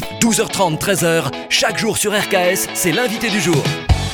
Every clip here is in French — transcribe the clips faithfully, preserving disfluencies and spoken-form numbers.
douze heures trente, treize heures, chaque jour sur R K S, c'est l'invité du jour.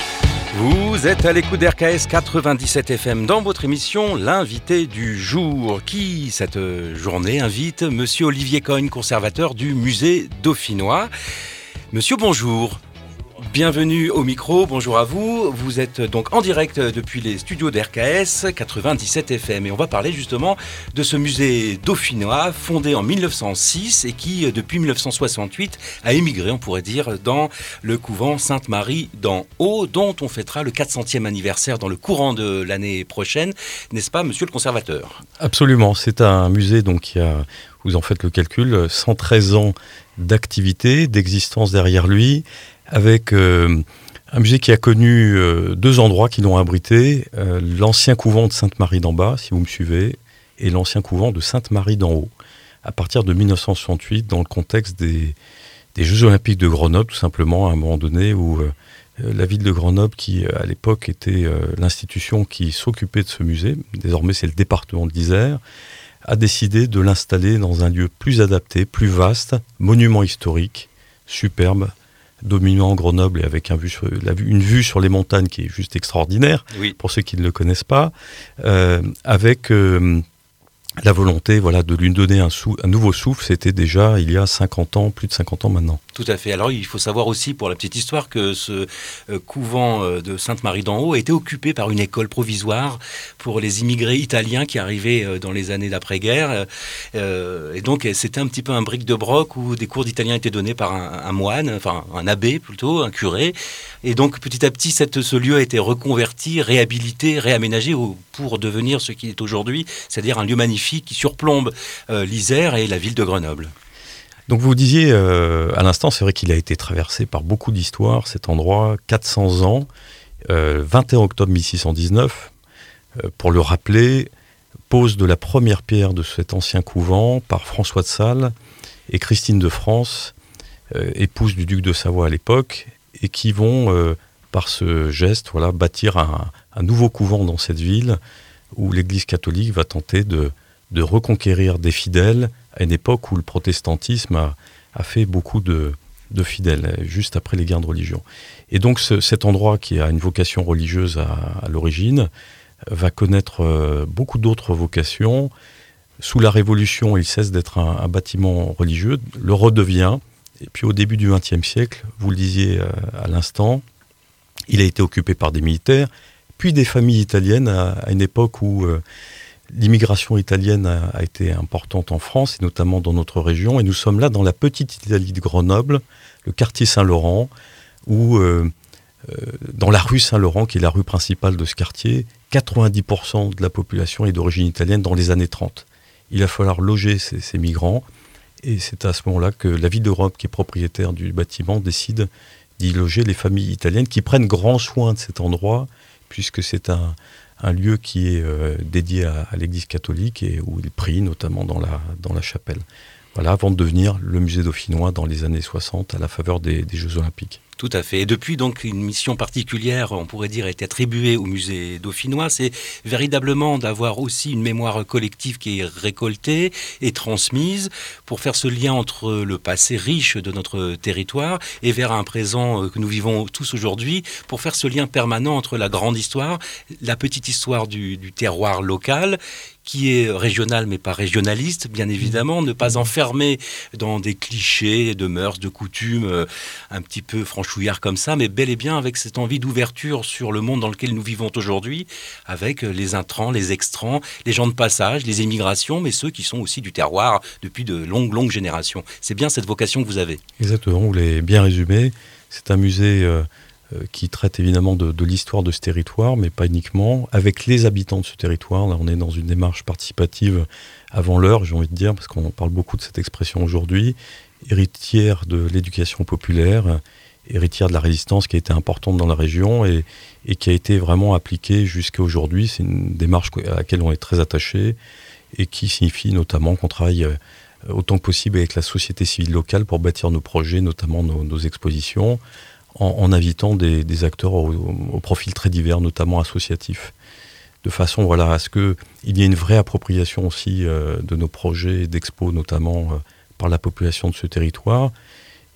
Vous êtes à l'écoute d'R K S quatre-vingt-dix-sept F M dans votre émission L'invité du jour qui, cette journée, invite Monsieur Olivier Cogne, conservateur du musée dauphinois. Monsieur, bonjour. Bienvenue au micro, bonjour à vous. Vous êtes donc en direct depuis les studios d'R K S quatre-vingt-dix-sept F M et on va parler justement de ce musée dauphinois fondé en mille neuf cent six et qui depuis mille neuf cent soixante-huit a émigré, on pourrait dire, dans le couvent Sainte-Marie d'en Haut, dont on fêtera le quatre centième anniversaire dans le courant de l'année prochaine, n'est-ce pas, monsieur le conservateur ? Absolument, c'est un musée donc qui a, vous en faites le calcul, cent treize ans d'activité, d'existence derrière lui, avec euh, un musée qui a connu euh, deux endroits qui l'ont abrité, euh, l'ancien couvent de Sainte-Marie d'en Bas, si vous me suivez, et l'ancien couvent de Sainte-Marie d'en Haut, à partir de mille neuf cent soixante-huit, dans le contexte des, des Jeux Olympiques de Grenoble, tout simplement, à un moment donné où euh, la ville de Grenoble, qui à l'époque était euh, l'institution qui s'occupait de ce musée, désormais c'est le département de l'Isère, a décidé de l'installer dans un lieu plus adapté, plus vaste, monument historique, superbe, dominant Grenoble et avec un vue sur, la vue, une vue sur les montagnes qui est juste extraordinaire, oui. Pour ceux qui ne le connaissent pas, euh, avec euh, la volonté voilà, de lui donner un, sou, un nouveau souffle. C'était déjà il y a cinquante ans, plus de cinquante ans maintenant. Tout à fait. Alors il faut savoir aussi, pour la petite histoire, que ce euh, couvent euh, de Sainte-Marie d'en Haut a été occupé par une école provisoire pour les immigrés italiens qui arrivaient euh, dans les années d'après-guerre. Euh, et donc c'était un petit peu un bric-de-broc où des cours d'italien étaient donnés par un, un moine, enfin un abbé plutôt, un curé. Et donc petit à petit, cette, ce lieu a été reconverti, réhabilité, réaménagé au, pour devenir ce qu'il est aujourd'hui, c'est-à-dire un lieu magnifique qui surplombe euh, l'Isère et la ville de Grenoble. Donc vous disiez euh, à l'instant, c'est vrai qu'il a été traversé par beaucoup d'histoires, cet endroit, quatre cents ans, euh, vingt et un octobre mille six cent dix-neuf, euh, pour le rappeler, pose de la première pierre de cet ancien couvent par François de Sales et Christine de France, euh, épouse du duc de Savoie à l'époque, et qui vont, euh, par ce geste, voilà, bâtir un, un nouveau couvent dans cette ville, où l'Église catholique va tenter de, de reconquérir des fidèles, à une époque où le protestantisme a, a fait beaucoup de, de fidèles, juste après les guerres de religion. Et donc ce, cet endroit qui a une vocation religieuse à, à l'origine, va connaître euh, beaucoup d'autres vocations. Sous la Révolution, il cesse d'être un, un bâtiment religieux, le redevient, et puis au début du vingtième siècle, vous le disiez euh, à l'instant, il a été occupé par des militaires, puis des familles italiennes, à, à une époque où euh, l'immigration italienne a, a été importante en France, et notamment dans notre région. Et nous sommes là dans la petite Italie de Grenoble, le quartier Saint-Laurent, où euh, euh, dans la rue Saint-Laurent, qui est la rue principale de ce quartier, quatre-vingt-dix pour cent de la population est d'origine italienne dans les années trente. Il va falloir loger ces, ces migrants. Et c'est à ce moment-là que la ville d'Europe, qui est propriétaire du bâtiment, décide d'y loger les familles italiennes qui prennent grand soin de cet endroit, puisque c'est un... un lieu qui est euh, dédié à, à l'Église catholique et où il prie, notamment dans la, dans la chapelle. Voilà, avant de devenir le musée dauphinois dans les années soixante, à la faveur des, des Jeux Olympiques. Tout à fait. Et depuis, donc, une mission particulière, on pourrait dire, a été attribuée au musée dauphinois. C'est véritablement d'avoir aussi une mémoire collective qui est récoltée et transmise pour faire ce lien entre le passé riche de notre territoire et vers un présent que nous vivons tous aujourd'hui, pour faire ce lien permanent entre la grande histoire, la petite histoire du, du terroir local, qui est régional mais pas régionaliste, bien évidemment, ne pas enfermer dans des clichés de mœurs, de coutumes, euh, un petit peu franchouillards comme ça, mais bel et bien avec cette envie d'ouverture sur le monde dans lequel nous vivons aujourd'hui, avec les intrants, les extrants, les gens de passage, les émigrations, mais ceux qui sont aussi du terroir depuis de longues, longues générations. C'est bien cette vocation que vous avez. Exactement, vous l'avez bien résumé. C'est un musée... Euh qui traite évidemment de, de l'histoire de ce territoire, mais pas uniquement, avec les habitants de ce territoire. Là, on est dans une démarche participative avant l'heure, j'ai envie de dire, parce qu'on parle beaucoup de cette expression aujourd'hui, héritière de l'éducation populaire, héritière de la résistance qui a été importante dans la région et, et qui a été vraiment appliquée jusqu'à aujourd'hui. C'est une démarche à laquelle on est très attaché et qui signifie notamment qu'on travaille autant que possible avec la société civile locale pour bâtir nos projets, notamment nos, nos expositions, en, en invitant des, des acteurs au, au profil très divers, notamment associatifs, de façon voilà, à ce qu'il y ait une vraie appropriation aussi euh, de nos projets d'expos, notamment euh, par la population de ce territoire,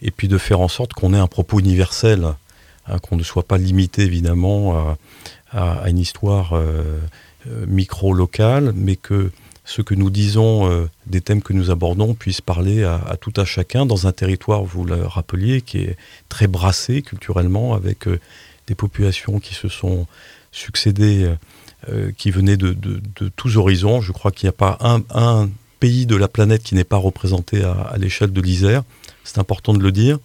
et puis de faire en sorte qu'on ait un propos universel, hein, qu'on ne soit pas limité évidemment à, à, à une histoire euh, euh, micro-locale, mais que ce que nous disons, euh, des thèmes que nous abordons, puisse parler à, à tout à chacun dans un territoire, vous le rappeliez, qui est très brassé culturellement, avec euh, des populations qui se sont succédées, euh, qui venaient de, de, de tous horizons. Je crois qu'il n'y a pas un, un pays de la planète qui n'est pas représenté à, à l'échelle de l'Isère. C'est important de le dire.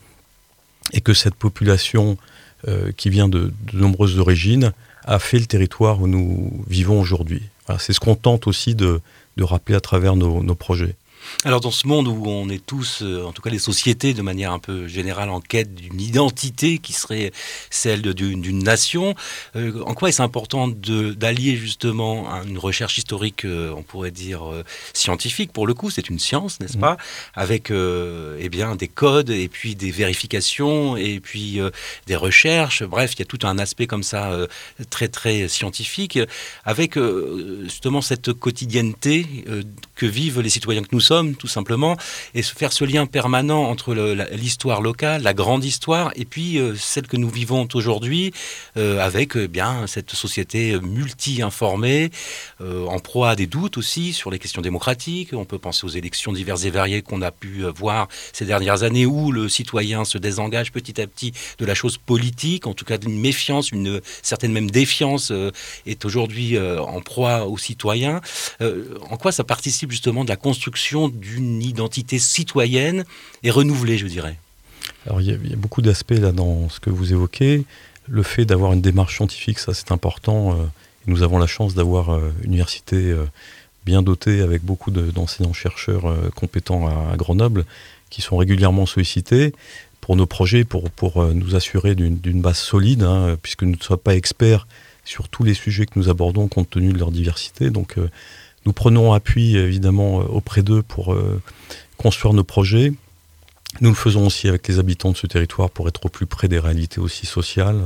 Et que cette population euh, qui vient de, de nombreuses origines a fait le territoire où nous vivons aujourd'hui. Voilà, c'est ce qu'on tente aussi de de rappeler à travers nos, nos projets. Alors dans ce monde où on est tous, euh, en tout cas les sociétés de manière un peu générale, en quête d'une identité qui serait celle de, d'une, d'une nation, euh, en quoi est-ce important de, d'allier justement une recherche historique, euh, on pourrait dire euh, scientifique, pour le coup c'est une science, n'est-ce mmh. pas, avec euh, eh bien, des codes et puis des vérifications et puis euh, des recherches, bref il y a tout un aspect comme ça euh, très très scientifique, avec euh, justement cette quotidienneté euh, que vivent les citoyens que nous sommes, tout simplement, et faire ce lien permanent entre le, la, l'histoire locale, la grande histoire, et puis euh, celle que nous vivons aujourd'hui, euh, avec euh, bien cette société multi-informée, euh, en proie à des doutes aussi sur les questions démocratiques. On peut penser aux élections diverses et variées qu'on a pu euh, voir ces dernières années, où le citoyen se désengage petit à petit de la chose politique, en tout cas d'une méfiance, une certaine même défiance euh, est aujourd'hui euh, en proie aux citoyens. Euh, en quoi ça participe justement de la construction d'une identité citoyenne et renouvelée, je dirais. Alors, il y, y a beaucoup d'aspects là dans ce que vous évoquez. Le fait d'avoir une démarche scientifique, ça c'est important. Euh, nous avons la chance d'avoir euh, une université euh, bien dotée avec beaucoup de, d'enseignants-chercheurs euh, compétents à, à Grenoble qui sont régulièrement sollicités pour nos projets, pour, pour euh, nous assurer d'une, d'une base solide, hein, puisque nous ne sommes pas experts sur tous les sujets que nous abordons compte tenu de leur diversité. Donc, euh, nous prenons appui évidemment auprès d'eux pour euh, construire nos projets. Nous le faisons aussi avec les habitants de ce territoire pour être au plus près des réalités aussi sociales,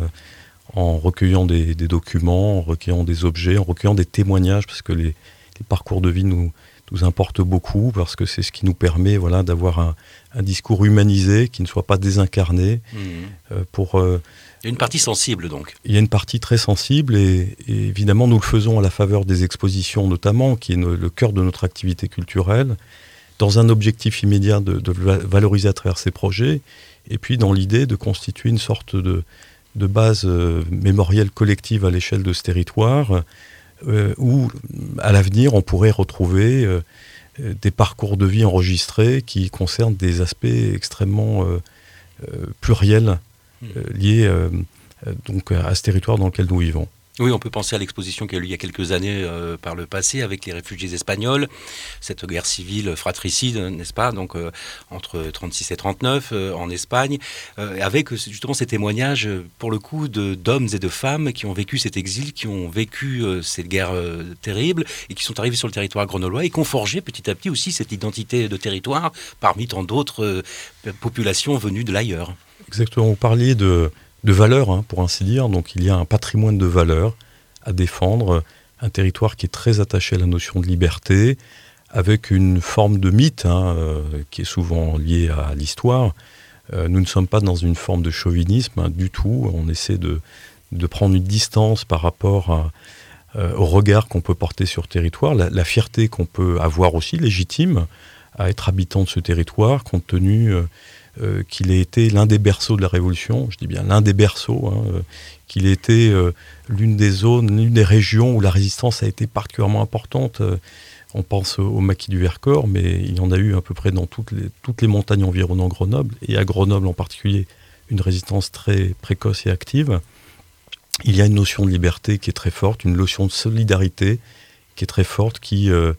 en recueillant des, des documents, en recueillant des objets, en recueillant des témoignages, parce que les, les parcours de vie nous, nous importent beaucoup, parce que c'est ce qui nous permet voilà, d'avoir un, un discours humanisé, qui ne soit pas désincarné. Mmh. Euh, pour, euh, il y a une partie sensible donc. Il y a une partie très sensible et, et évidemment nous le faisons à la faveur des expositions notamment, qui est no, le cœur de notre activité culturelle, dans un objectif immédiat de, de valoriser à travers ces projets, et puis dans l'idée de constituer une sorte de, de base euh, mémorielle collective à l'échelle de ce territoire, euh, où à l'avenir on pourrait retrouver euh, des parcours de vie enregistrés qui concernent des aspects extrêmement euh, euh, pluriels euh, liés euh, donc à ce territoire dans lequel nous vivons. Oui, on peut penser à l'exposition qui a eu lieu il y a quelques années euh, par le passé avec les réfugiés espagnols, cette guerre civile fratricide, n'est-ce pas, donc euh, entre trente-six et trente-neuf euh, en Espagne, euh, avec justement ces témoignages pour le coup de, d'hommes et de femmes qui ont vécu cet exil, qui ont vécu euh, cette guerre euh, terrible et qui sont arrivés sur le territoire grenoblois et qui ont forgé petit à petit aussi cette identité de territoire parmi tant d'autres euh, populations venues de l'ailleurs. Exactement, vous parliez de... de valeurs, hein, pour ainsi dire. Donc il y a un patrimoine de valeurs à défendre, un territoire qui est très attaché à la notion de liberté, avec une forme de mythe hein, euh, qui est souvent liée à l'histoire. Euh, nous ne sommes pas dans une forme de chauvinisme hein, du tout. On essaie de, de prendre une distance par rapport à, euh, au regard qu'on peut porter sur le territoire, la, la fierté qu'on peut avoir aussi, légitime, à être habitant de ce territoire, compte tenu... Euh, Euh, qu'il ait été l'un des berceaux de la Révolution, je dis bien l'un des berceaux, hein, euh, qu'il ait été euh, l'une des zones, l'une des régions où la résistance a été particulièrement importante. Euh, on pense au, au maquis du Vercors, mais il y en a eu à peu près dans toutes les, toutes les montagnes environnant Grenoble, et à Grenoble en particulier, une résistance très précoce et active. Il y a une notion de liberté qui est très forte, une notion de solidarité qui est très forte, qui... Euh,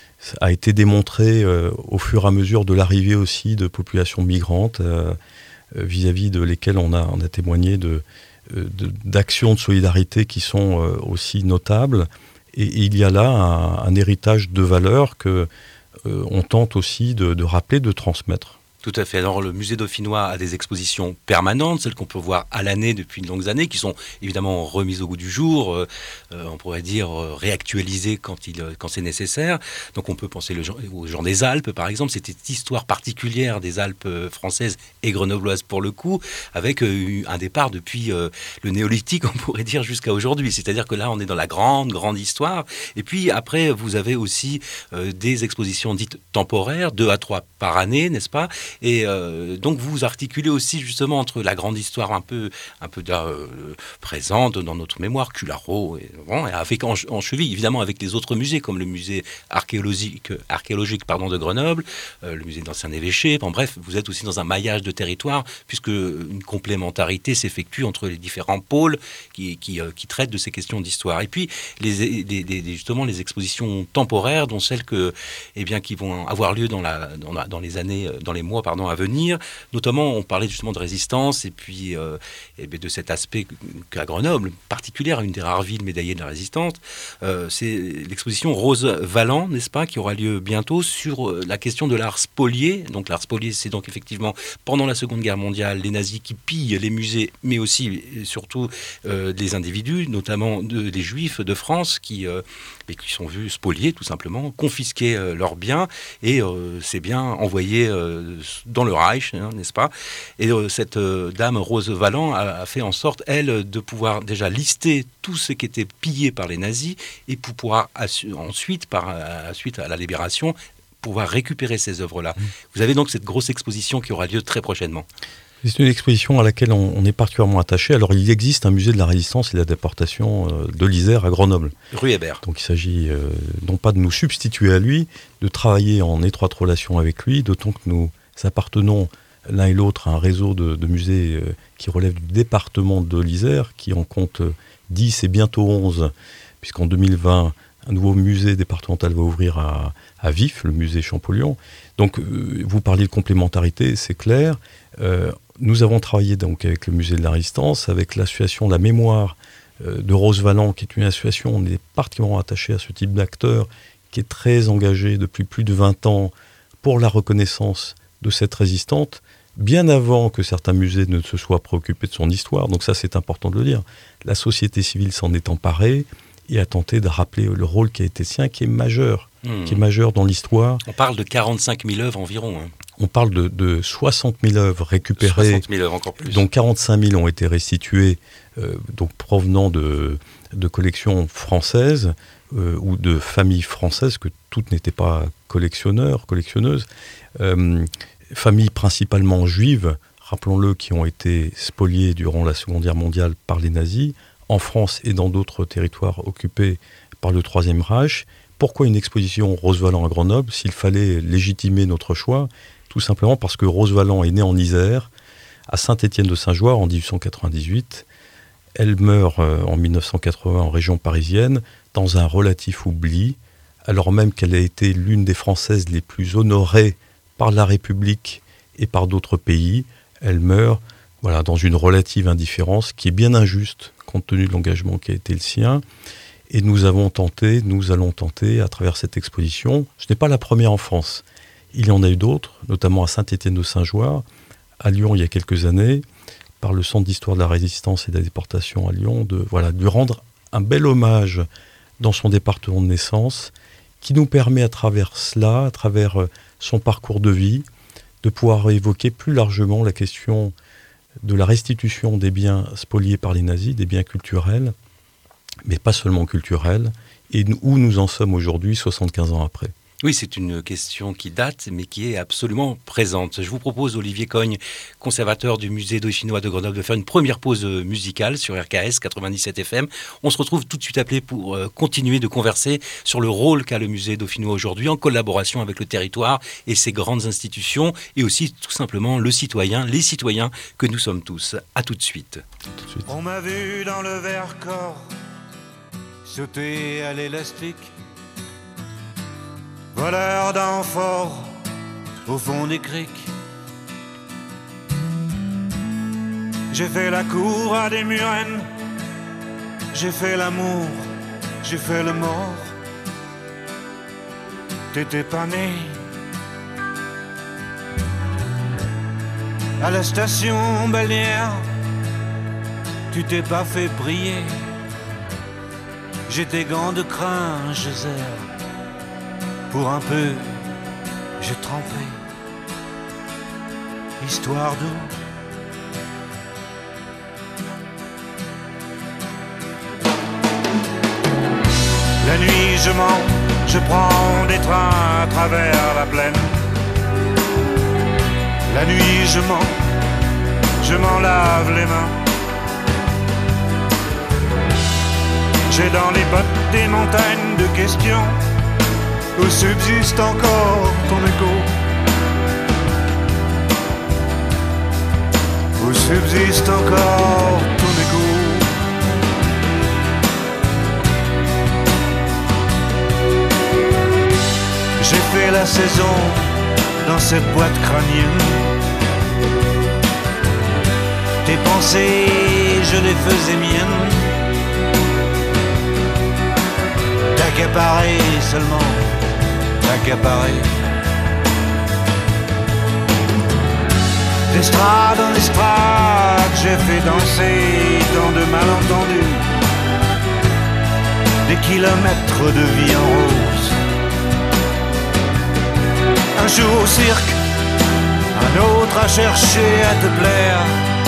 a été démontré euh, au fur et à mesure de l'arrivée aussi de populations migrantes euh, euh, vis-à-vis de lesquelles on a, on a témoigné de, euh, de, d'actions de solidarité qui sont euh, aussi notables. Et, et il y a là un, un héritage de valeurs que euh, on tente aussi de, de rappeler, de transmettre. Tout à fait. Alors, le musée dauphinois a des expositions permanentes, celles qu'on peut voir à l'année depuis de longues années, qui sont évidemment remises au goût du jour, euh, euh, on pourrait dire euh, réactualisées quand, il, quand c'est nécessaire. Donc, on peut penser le, aux gens des Alpes, par exemple. C'était cette histoire particulière des Alpes françaises et grenobloises, pour le coup, avec euh, un départ depuis euh, le néolithique, on pourrait dire, jusqu'à aujourd'hui. C'est-à-dire que là, on est dans la grande, grande histoire. Et puis, après, vous avez aussi euh, des expositions dites temporaires, deux à trois par année, n'est-ce pas ? Et euh, donc vous articulez aussi justement entre la grande histoire un peu, un peu euh, présente dans notre mémoire, Cularo, et, bon, et avec en, en cheville évidemment avec les autres musées comme le musée archéologique, archéologique pardon, de Grenoble, euh, le musée d'ancien évêché. Bon, bref, vous êtes aussi dans un maillage de territoire puisque une complémentarité s'effectue entre les différents pôles qui, qui, euh, qui traitent de ces questions d'histoire. Et puis les, les, les, justement les expositions temporaires, dont celles que, eh bien, qui vont avoir lieu dans, la, dans, la, dans les années, dans les mois pardon, à venir. Notamment, on parlait justement de résistance et puis euh, et de cet aspect qu'à Grenoble, particulière, une des rares villes médaillées de la résistance, euh, c'est l'exposition Rose Valland, n'est-ce pas, qui aura lieu bientôt sur la question de l'art spolié. Donc l'art spolié, c'est donc effectivement pendant la Seconde Guerre mondiale, les nazis qui pillent les musées, mais aussi et surtout euh, des individus, notamment de, des Juifs de France qui, euh, qui sont vus spoliés tout simplement, confisquer euh, leurs biens et euh, ces biens envoyés euh, dans le Reich, hein, n'est-ce pas ? Et euh, cette euh, dame Rose Valland a, a fait en sorte, elle, de pouvoir déjà lister tout ce qui était pillé par les nazis et pour pouvoir assu- ensuite, par à, suite à la libération, pouvoir récupérer ces œuvres-là. Mmh. Vous avez donc cette grosse exposition qui aura lieu très prochainement. C'est une exposition à laquelle on, on est particulièrement attaché. Alors, il existe un musée de la résistance et de la déportation euh, de l'Isère à Grenoble. Rue Hébert. Donc, il s'agit euh, non pas de nous substituer à lui, de travailler en étroite relation avec lui, d'autant que nous appartenons l'un et l'autre à un réseau de, de musées euh, qui relève du département de l'Isère, qui en compte dix et bientôt onze, puisqu'en deux mille vingt, un nouveau musée départemental va ouvrir à, à Vif, le musée Champollion. Donc, euh, vous parliez de complémentarité, c'est clair. Euh, nous avons travaillé donc avec le musée de la Résistance, avec l'association La Mémoire euh, de Rose Valland, qui est une association, on est particulièrement attaché à ce type d'acteur, qui est très engagé depuis plus de vingt ans pour la reconnaissance de cette résistante, bien avant que certains musées ne se soient préoccupés de son histoire. Donc ça, c'est important de le dire. La société civile s'en est emparée et a tenté de rappeler le rôle qui a été sien, qui est majeur, mmh. qui est majeur dans l'histoire. On parle de quarante-cinq mille œuvres environ. Hein. On parle de, de soixante mille œuvres récupérées, soixante mille œuvres, encore plus. dont quarante-cinq mille ont été restituées, euh, donc provenant de, de collections françaises euh, ou de familles françaises, que toutes n'étaient pas collectionneurs, collectionneuses. Euh, familles principalement juives, rappelons-le, qui ont été spoliées durant la Seconde Guerre mondiale par les nazis, en France et dans d'autres territoires occupés par le Troisième Reich. Pourquoi une exposition Rose Valland à Grenoble, s'il fallait légitimer notre choix ? Tout simplement parce que Rose Valland est née en Isère, à Saint-Étienne-de-Saint-Joire, en dix-huit cent quatre-vingt-dix-huit. Elle meurt euh, en mille neuf cent quatre-vingts en région parisienne, dans un relatif oubli, alors même qu'elle a été l'une des Françaises les plus honorées par la République et par d'autres pays. Elle meurt voilà, dans une relative indifférence qui est bien injuste, compte tenu de l'engagement qui a été le sien. Et nous avons tenté, nous allons tenter, à travers cette exposition, ce n'est pas la première en France. Il y en a eu d'autres, notamment à Saint-Étienne-de-Saint-Joire, à Lyon il y a quelques années, par le Centre d'histoire de la résistance et de la déportation à Lyon, de, voilà, de lui rendre un bel hommage dans son département de naissance, qui nous permet à travers cela, à travers son parcours de vie, de pouvoir évoquer plus largement la question de la restitution des biens spoliés par les nazis, des biens culturels, mais pas seulement culturels, et où nous en sommes aujourd'hui, soixante-quinze ans après. Oui, c'est une question qui date, mais qui est absolument présente. Je vous propose, Olivier Cogne, conservateur du musée dauphinois de Grenoble, de faire une première pause musicale sur R K S quatre-vingt-dix-sept F M. On se retrouve tout de suite appelé pour euh, continuer de converser sur le rôle qu'a le musée dauphinois aujourd'hui, en collaboration avec le territoire et ses grandes institutions, et aussi tout simplement le citoyen, les citoyens que nous sommes tous. À tout de suite. Tout de suite. On m'a vu dans le Vercors sauter à l'élastique, voleur d'amphores au fond des criques. J'ai fait la cour à des murennes, j'ai fait l'amour, j'ai fait le mort. T'étais pas né. à la station balnéaire, tu t'es pas fait briller. J'ai tes gants de crin, je zère. Pour un peu, j'ai trempé. Histoire d'eau. La nuit, je mens, je prends des trains à travers la plaine. La nuit, je mens, je m'en lave les mains. J'ai dans les bottes des montagnes de questions où subsiste encore ton écho. Où subsiste encore ton écho. J'ai fait la saison dans cette boîte crânienne. Tes pensées, je les faisais miennes. D'accaparer seulement, d'accaparer. D'estrade en estrade, j'ai fait danser tant de malentendus. Des kilomètres de vie en rose. Un jour au cirque, un autre à chercher à te plaire.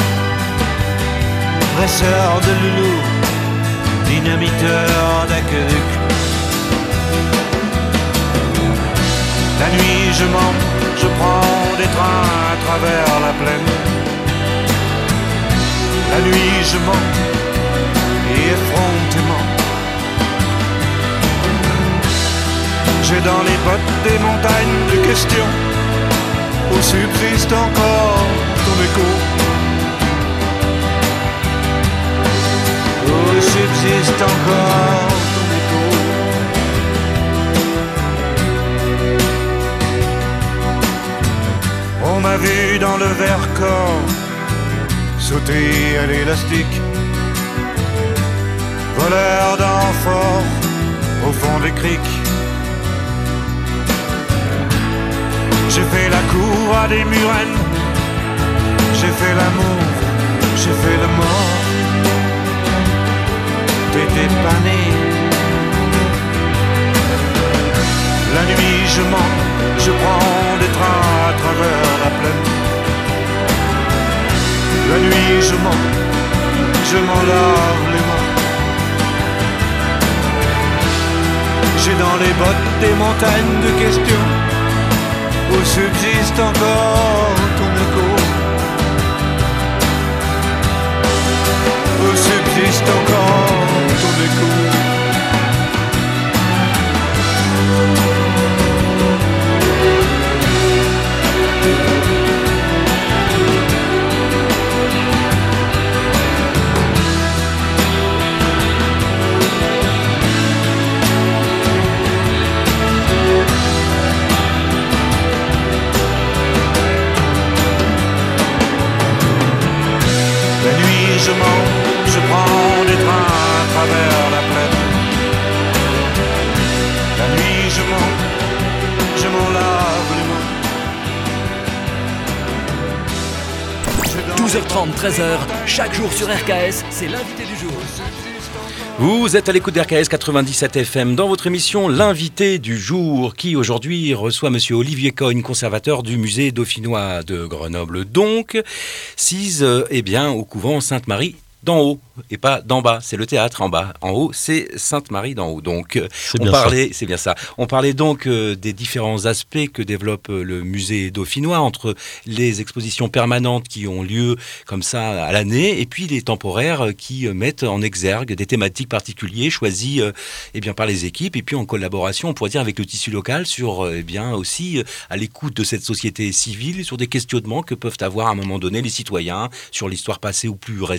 Presseur de loulou, dynamiteur d'aqueduc. La nuit je mens, je prends des trains à travers la plaine. La nuit je mens, et effrontément. J'ai dans les bottes des montagnes de questions où subsiste encore ton écho. Où subsiste encore ton écho. On m'a vu dans le Vercors sauter à l'élastique. Voleur d'amphores au fond des criques. J'ai fait la cour à des murennes. J'ai fait l'amour, j'ai fait le mort. T'étais pas né. La nuit je mens, je prends des trains à travers la plaine. La nuit je mens, je m'en lave les mains. J'ai dans les bottes des montagnes de questions où subsiste encore ton écho. Où subsiste encore ton écho. Je mens, je prends des trains à travers la plaine. La nuit je mens, je m'en lave les mains. douze heures trente, treize heures, chaque jour sur R K S, c'est l'invité du jour. Vous êtes à l'écoute d'R K S quatre-vingt-dix-sept F M dans votre émission L'invité du jour qui aujourd'hui reçoit monsieur Olivier Cogne, conservateur du musée dauphinois de Grenoble. Donc, sise eh bien, au couvent Sainte-Marie d'en haut et pas d'en bas, c'est le théâtre en bas. En haut, c'est Sainte-Marie d'en haut. Donc, c'est on bien parlait, ça. c'est bien ça. On parlait donc euh, des différents aspects que développe euh, le musée dauphinois entre les expositions permanentes qui ont lieu comme ça à l'année et puis les temporaires euh, qui euh, mettent en exergue des thématiques particulières choisies euh, eh bien par les équipes et puis en collaboration, on pourrait dire avec le tissu local sur euh, eh bien aussi euh, à l'écoute de cette société civile sur des questionnements que peuvent avoir à un moment donné les citoyens sur l'histoire passée ou plus récente, contemporaine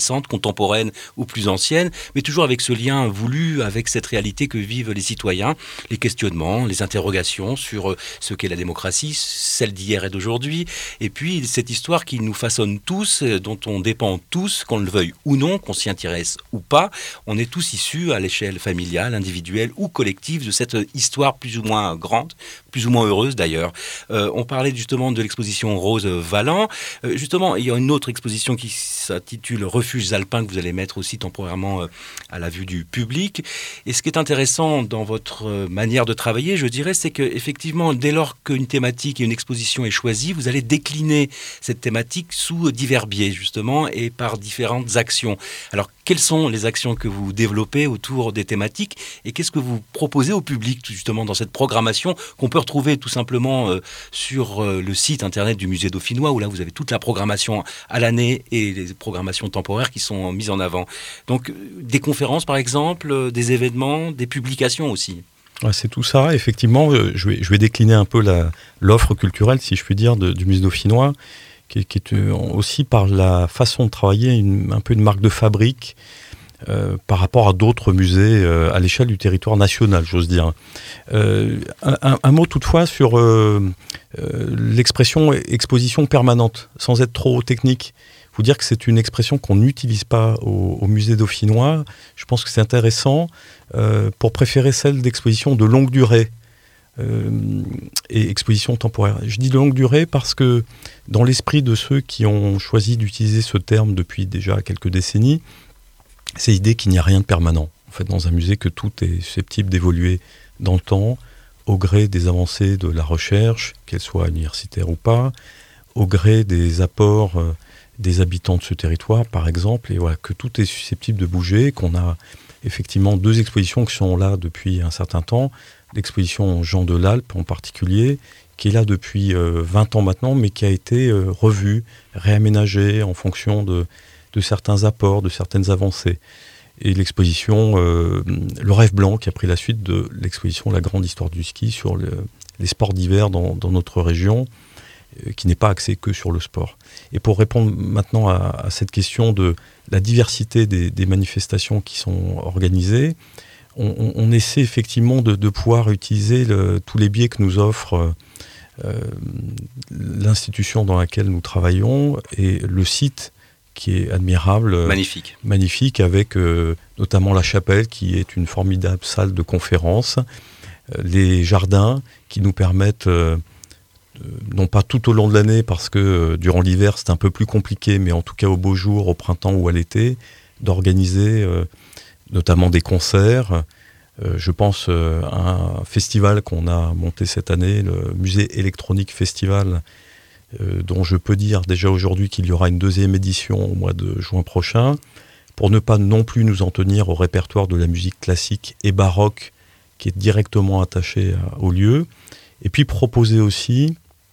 contemporaines ou plus anciennes, mais toujours avec ce lien voulu avec cette réalité que vivent les citoyens, les questionnements, les interrogations sur ce qu'est la démocratie, celle d'hier et d'aujourd'hui, et puis cette histoire qui nous façonne tous, dont on dépend tous, qu'on le veuille ou non, qu'on s'y intéresse ou pas. On est tous issus à l'échelle familiale, individuelle ou collective de cette histoire plus ou moins grande, plus ou moins heureuse d'ailleurs. Euh, on parlait justement de l'exposition Rose Valland. Euh, justement, il y a une autre exposition qui s'intitule Refuges alpins que vous allez mettre aussi temporairement euh, à la vue du public. Et ce qui est intéressant dans votre euh, manière de travailler, je dirais, c'est qu'effectivement, dès lors qu'une thématique et une exposition est choisie, vous allez décliner cette thématique sous divers biais, justement, et par différentes actions. Alors, quelles sont les actions que vous développez autour des thématiques et qu'est-ce que vous proposez au public, justement, dans cette programmation qu'on peut retrouver tout simplement euh, sur euh, le site internet du Musée Dauphinois, où là, vous avez toute la programmation à l'année et les programmations temporaires qui sont mises en avant. Donc, des conférences, par exemple, euh, des événements, des publications aussi. Ouais, c'est tout ça. Effectivement, euh, je, vais, je vais décliner un peu la, l'offre culturelle, si je puis dire, de, du Musée Dauphinois, qui, qui est aussi par la façon de travailler une, un peu une marque de fabrique euh, par rapport à d'autres musées euh, à l'échelle du territoire national, j'ose dire. Euh, un, un mot toutefois sur euh, euh, l'expression exposition permanente, sans être trop technique. Il faut dire que c'est une expression qu'on n'utilise pas au, au Musée Dauphinois. Je pense que c'est intéressant euh, pour préférer celle d'exposition de longue durée. Euh, et exposition temporaire. Je dis de longue durée parce que dans l'esprit de ceux qui ont choisi d'utiliser ce terme depuis déjà quelques décennies, c'est l'idée qu'il n'y a rien de permanent. En fait, dans un musée, que tout est susceptible d'évoluer dans le temps, au gré des avancées de la recherche, qu'elle soit universitaire ou pas, au gré des apports euh, des habitants de ce territoire, par exemple, et voilà, que tout est susceptible de bouger, qu'on a effectivement deux expositions qui sont là depuis un certain temps. L'exposition Jean de l'Alpe en particulier, qui est là depuis euh, vingt ans maintenant, mais qui a été euh, revue, réaménagée en fonction de, de certains apports, de certaines avancées. Et l'exposition euh, Le Rêve Blanc, qui a pris la suite de l'exposition La Grande Histoire du Ski sur le, les sports d'hiver dans, dans notre région, euh, qui n'est pas axée que sur le sport. Et pour répondre maintenant à, à cette question de la diversité des, des manifestations qui sont organisées, On, on essaie effectivement de, de pouvoir utiliser le, tous les biais que nous offre euh, l'institution dans laquelle nous travaillons et le site qui est admirable. Magnifique. Magnifique, avec euh, notamment la chapelle qui est une formidable salle de conférence, euh, les jardins qui nous permettent, euh, de, non pas tout au long de l'année parce que euh, durant l'hiver c'est un peu plus compliqué, mais en tout cas au beau jour, au printemps ou à l'été, d'organiser euh, notamment des concerts. Euh, je pense euh, à un festival qu'on a monté cette année, le Musée Électronique Festival, euh, dont je peux dire déjà aujourd'hui qu'il y aura une deuxième édition au mois de juin prochain, pour ne pas non plus nous en tenir au répertoire de la musique classique et baroque qui est directement attaché à, au lieu, et puis proposer aussi,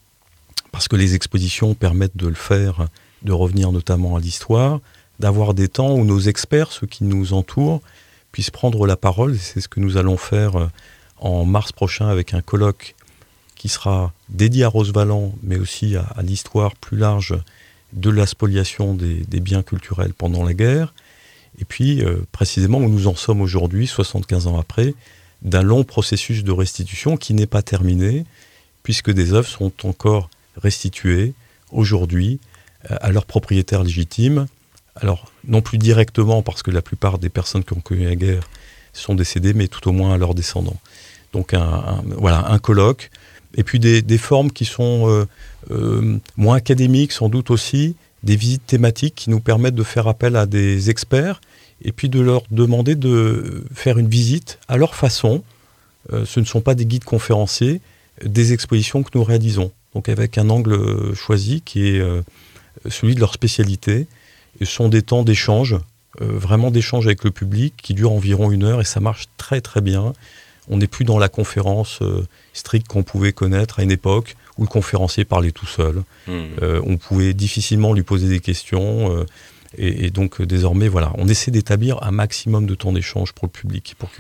parce que les expositions permettent de le faire, de revenir notamment à l'histoire, d'avoir des temps où nos experts, ceux qui nous entourent, puissent prendre la parole. Et c'est ce que nous allons faire en mars prochain avec un colloque qui sera dédié à Rose Valland, mais aussi à, à l'histoire plus large de la spoliation des, des biens culturels pendant la guerre. Et puis, euh, précisément, où nous en sommes aujourd'hui, soixante-quinze ans après, d'un long processus de restitution qui n'est pas terminé, puisque des œuvres sont encore restituées aujourd'hui euh, à leurs propriétaires légitimes. Alors, non plus directement, parce que la plupart des personnes qui ont connu la guerre sont décédées, mais tout au moins à leurs descendants. Donc, un, un, voilà, un colloque. Et puis, des, des formes qui sont euh, euh, moins académiques, sans doute aussi, des visites thématiques qui nous permettent de faire appel à des experts et puis de leur demander de faire une visite à leur façon. Euh, ce ne sont pas des guides conférenciers, des expositions que nous réalisons. Donc, avec un angle choisi qui est euh, celui de leur spécialité. Et ce sont des temps d'échange, euh, vraiment d'échange avec le public, qui durent environ une heure et ça marche très très bien. On n'est plus dans la conférence euh, stricte qu'on pouvait connaître à une époque où le conférencier parlait tout seul. Mmh. Euh, on pouvait difficilement lui poser des questions. Euh, et, et donc euh, désormais, voilà, on essaie d'établir un maximum de temps d'échange pour le public, pour qu'il,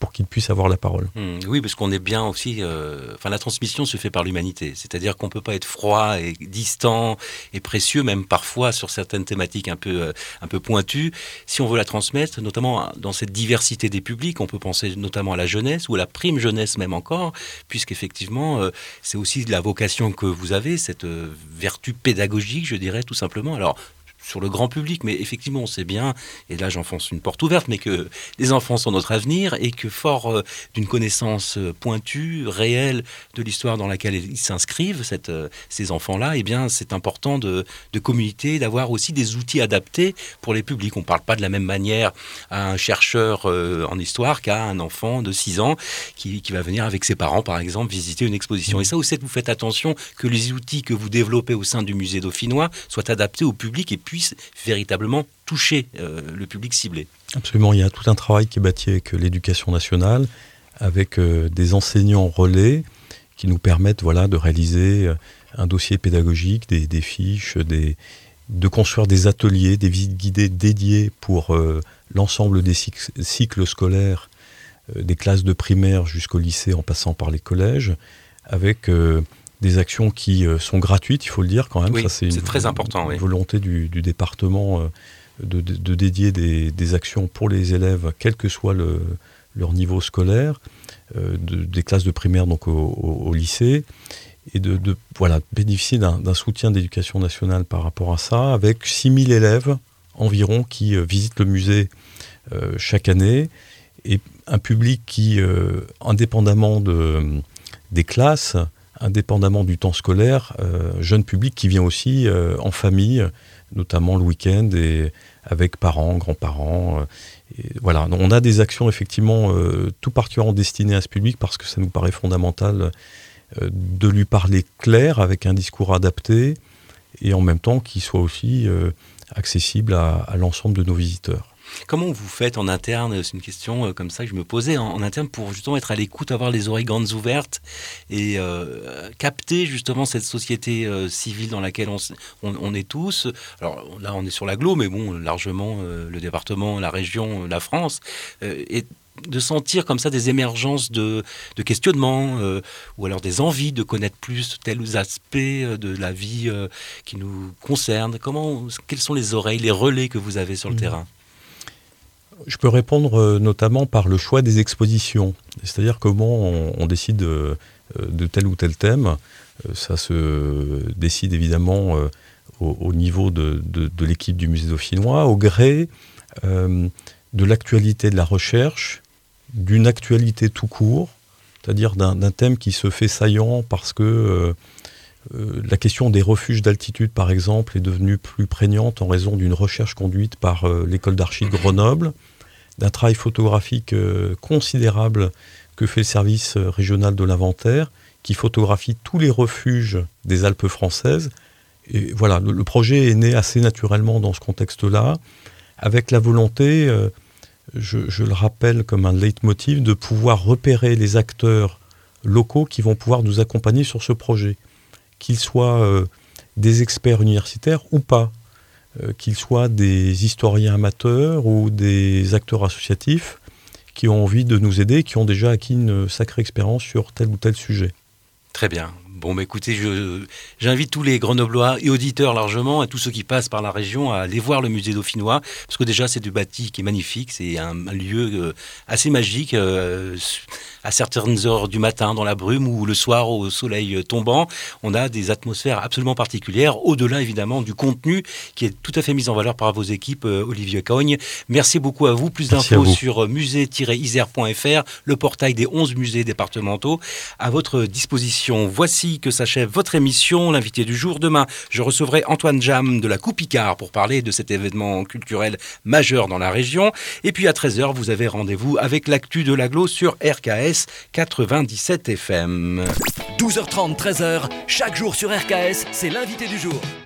pour qu'ils puissent avoir la parole. Mmh, oui, parce qu'on est bien aussi... Euh, enfin, la transmission se fait par l'humanité. C'est-à-dire qu'on ne peut pas être froid et distant et précieux, même parfois sur certaines thématiques un peu, euh, un peu pointues. Si on veut la transmettre, notamment dans cette diversité des publics, on peut penser notamment à la jeunesse ou à la prime jeunesse même encore, puisqu'effectivement, euh, c'est aussi de la vocation que vous avez, cette euh, vertu pédagogique, je dirais, tout simplement. Alors, sur le grand public, mais effectivement, on sait bien, et là j'enfonce une porte ouverte, mais que les enfants sont notre avenir et que fort euh, d'une connaissance euh, pointue, réelle de l'histoire dans laquelle ils s'inscrivent, cette, euh, ces enfants-là, eh bien, c'est important de, de communiquer, d'avoir aussi des outils adaptés pour les publics. On ne parle pas de la même manière à un chercheur euh, en histoire qu'à un enfant de six ans qui, qui va venir avec ses parents, par exemple, visiter une exposition. Et ça aussi, vous faites attention que les outils que vous développez au sein du musée dauphinois soient adaptés au public et puissent véritablement toucher euh, le public ciblé. Absolument, il y a tout un travail qui est bâti avec l'éducation nationale, avec euh, des enseignants relais qui nous permettent voilà, de réaliser un dossier pédagogique, des, des fiches, des, de construire des ateliers, des visites guidées dédiées pour euh, l'ensemble des cycles, cycles scolaires, euh, des classes de primaire jusqu'au lycée en passant par les collèges, avec... Euh, des actions qui euh, sont gratuites, il faut le dire quand même. Oui, ça, c'est, c'est une, très important. Une oui. volonté du, du département euh, de, de, de dédier des, des actions pour les élèves, quel que soit le, leur niveau scolaire, euh, de, des classes de primaire donc au, au, au lycée, et de, de voilà, bénéficier d'un, d'un soutien d'éducation nationale par rapport à ça, avec six mille élèves environ qui euh, visitent le musée euh, chaque année, et un public qui, euh, indépendamment de, des classes, indépendamment du temps scolaire, euh, jeune public qui vient aussi euh, en famille, notamment le week-end, et avec parents, grands-parents. Euh, et voilà, donc on a des actions effectivement euh, tout particulièrement destinées à ce public parce que ça nous paraît fondamental euh, de lui parler clair, avec un discours adapté, et en même temps qu'il soit aussi euh, accessible à, à l'ensemble de nos visiteurs. Comment vous faites en interne, c'est une question comme ça que je me posais, en, en interne pour justement être à l'écoute, avoir les oreilles grandes ouvertes et euh, capter justement cette société euh, civile dans laquelle on, on, on est tous. Alors là on est sur l'agglo, mais bon, largement euh, le département, la région, la France. Euh, et de sentir comme ça des émergences de, de questionnements euh, ou alors des envies de connaître plus tels aspects de la vie euh, qui nous concernent. Comment, quelles sont les oreilles, les relais que vous avez sur le mmh. terrain ? Je peux répondre euh, notamment par le choix des expositions, c'est-à-dire comment on, on décide euh, de tel ou tel thème. Euh, ça se décide évidemment euh, au, au niveau de, de, de l'équipe du musée dauphinois, au gré euh, de l'actualité de la recherche, d'une actualité tout court, c'est-à-dire d'un, d'un thème qui se fait saillant parce que euh, euh, la question des refuges d'altitude, par exemple, est devenue plus prégnante en raison d'une recherche conduite par euh, l'école d'archi de Grenoble, d'un travail photographique euh, considérable que fait le service euh, régional de l'inventaire, qui photographie tous les refuges des Alpes françaises. Et voilà, le, le projet est né assez naturellement dans ce contexte-là, avec la volonté, euh, je, je le rappelle comme un leitmotiv, de pouvoir repérer les acteurs locaux qui vont pouvoir nous accompagner sur ce projet. Qu'ils soient euh, des experts universitaires ou pas, euh, qu'ils soient des historiens amateurs ou des acteurs associatifs qui ont envie de nous aider, qui ont déjà acquis une sacrée expérience sur tel ou tel sujet. Très bien. Bon, bah écoutez, je, j'invite tous les Grenoblois et auditeurs largement, et tous ceux qui passent par la région, à aller voir le musée dauphinois, parce que déjà, c'est du bâti qui est magnifique, c'est un, un lieu euh, assez magique, euh, à certaines heures du matin, dans la brume, ou le soir, au soleil tombant, on a des atmosphères absolument particulières, au-delà, évidemment, du contenu, qui est tout à fait mis en valeur par vos équipes, euh, Olivier Cogne. Merci beaucoup à vous. Plus Merci d'infos sur musée tiret isère point f r, le portail des onze musées départementaux, à votre disposition. Voici que s'achève votre émission, l'invité du jour. Demain, je recevrai Antoine Jam de la Coupe Picard pour parler de cet événement culturel majeur dans la région. Et puis à treize heures, vous avez rendez-vous avec l'actu de l'agglo sur R K S quatre-vingt-dix-sept F M. douze heures trente, treize heures, chaque jour sur R K S, c'est l'invité du jour.